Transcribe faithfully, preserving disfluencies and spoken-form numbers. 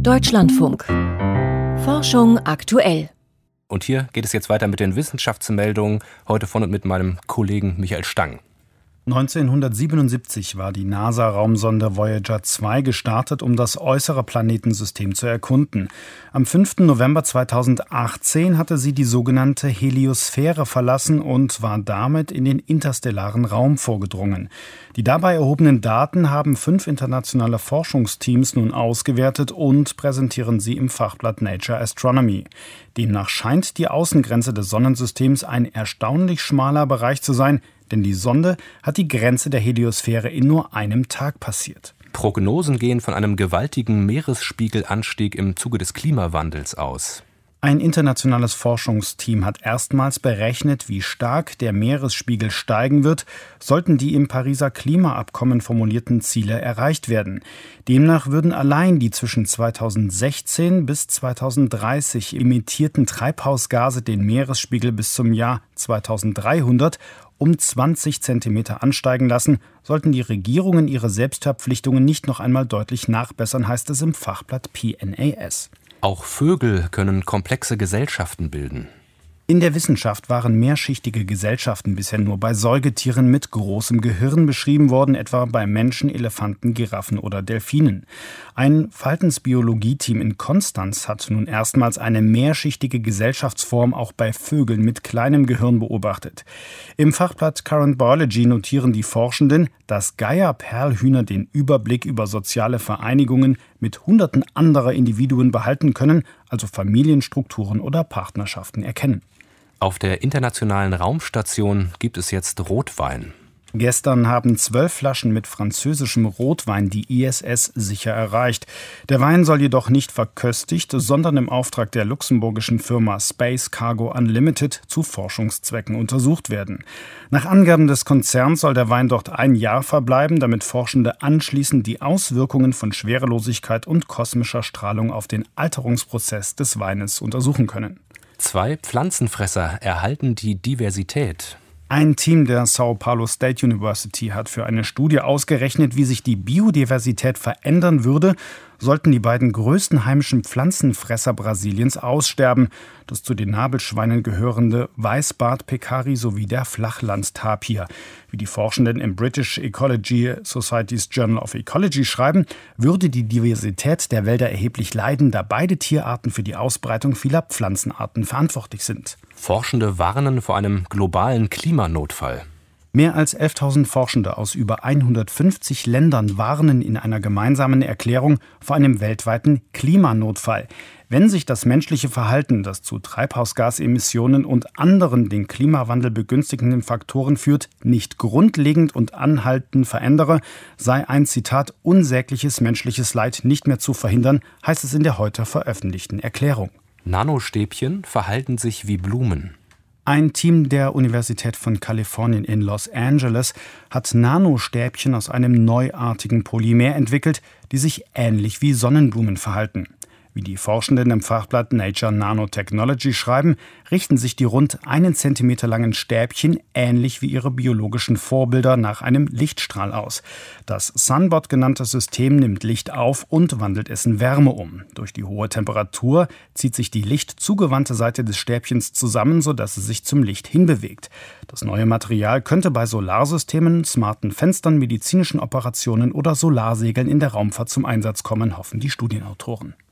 Deutschlandfunk. Forschung aktuell. Und hier geht es jetzt weiter mit den Wissenschaftsmeldungen, heute von und mit meinem Kollegen Michael Stang. neunzehnhundertsiebenundsiebzig war die NASA-Raumsonde Voyager zwei gestartet, um das äußere Planetensystem zu erkunden. Am fünften November zweitausendachtzehn hatte sie die sogenannte Heliosphäre verlassen und war damit in den interstellaren Raum vorgedrungen. Die dabei erhobenen Daten haben fünf internationale Forschungsteams nun ausgewertet und präsentieren sie im Fachblatt Nature Astronomy. Demnach scheint die Außengrenze des Sonnensystems ein erstaunlich schmaler Bereich zu sein, denn die Sonde hat die Grenze der Heliosphäre in nur einem Tag passiert. Prognosen gehen von einem gewaltigen Meeresspiegelanstieg im Zuge des Klimawandels aus. Ein internationales Forschungsteam hat erstmals berechnet, wie stark der Meeresspiegel steigen wird, sollten die im Pariser Klimaabkommen formulierten Ziele erreicht werden. Demnach würden allein die zwischen zweitausendsechzehn bis zweitausenddreißig emittierten Treibhausgase den Meeresspiegel bis zum Jahr zweitausenddreihundert um zwanzig Zentimeter ansteigen lassen, sollten die Regierungen ihre Selbstverpflichtungen nicht noch einmal deutlich nachbessern, heißt es im Fachblatt P N A S. Auch Vögel können komplexe Gesellschaften bilden. In der Wissenschaft waren mehrschichtige Gesellschaften bisher nur bei Säugetieren mit großem Gehirn beschrieben worden, etwa bei Menschen, Elefanten, Giraffen oder Delfinen. Ein Verhaltensbiologie-Team in Konstanz hat nun erstmals eine mehrschichtige Gesellschaftsform auch bei Vögeln mit kleinem Gehirn beobachtet. Im Fachblatt Current Biology notieren die Forschenden, dass Geier-Perlhühner den Überblick über soziale Vereinigungen mit Hunderten anderer Individuen behalten können, also Familienstrukturen oder Partnerschaften erkennen. Auf der Internationalen Raumstation gibt es jetzt Rotwein. Gestern haben zwölf Flaschen mit französischem Rotwein die I S S sicher erreicht. Der Wein soll jedoch nicht verköstigt, sondern im Auftrag der luxemburgischen Firma Space Cargo Unlimited zu Forschungszwecken untersucht werden. Nach Angaben des Konzerns soll der Wein dort ein Jahr verbleiben, damit Forschende anschließend die Auswirkungen von Schwerelosigkeit und kosmischer Strahlung auf den Alterungsprozess des Weines untersuchen können. Zwei Pflanzenfresser erhalten die Diversität. Ein Team der São Paulo State University hat für eine Studie ausgerechnet, wie sich die Biodiversität verändern würde, sollten die beiden größten heimischen Pflanzenfresser Brasiliens aussterben, das zu den Nabelschweinen gehörende Weißbart-Pekari sowie der Flachlandtapir. Wie die Forschenden im British Ecology Society's Journal of Ecology schreiben, würde die Diversität der Wälder erheblich leiden, da beide Tierarten für die Ausbreitung vieler Pflanzenarten verantwortlich sind. Forschende warnen vor einem globalen Klimanotfall. Mehr als elftausend Forschende aus über hundertfünfzig Ländern warnen in einer gemeinsamen Erklärung vor einem weltweiten Klimanotfall. Wenn sich das menschliche Verhalten, das zu Treibhausgasemissionen und anderen den Klimawandel begünstigenden Faktoren führt, nicht grundlegend und anhaltend verändere, sei ein, Zitat, unsägliches menschliches Leid nicht mehr zu verhindern, heißt es in der heute veröffentlichten Erklärung. Nanostäbchen verhalten sich wie Blumen. Ein Team der Universität von Kalifornien in Los Angeles hat Nanostäbchen aus einem neuartigen Polymer entwickelt, die sich ähnlich wie Sonnenblumen verhalten. Wie die Forschenden im Fachblatt Nature Nanotechnology schreiben, richten sich die rund einen Zentimeter langen Stäbchen ähnlich wie ihre biologischen Vorbilder nach einem Lichtstrahl aus. Das Sunbot genannte System nimmt Licht auf und wandelt es in Wärme um. Durch die hohe Temperatur zieht sich die lichtzugewandte Seite des Stäbchens zusammen, sodass es sich zum Licht hinbewegt. Das neue Material könnte bei Solarsystemen, smarten Fenstern, medizinischen Operationen oder Solarsegeln in der Raumfahrt zum Einsatz kommen, hoffen die Studienautoren.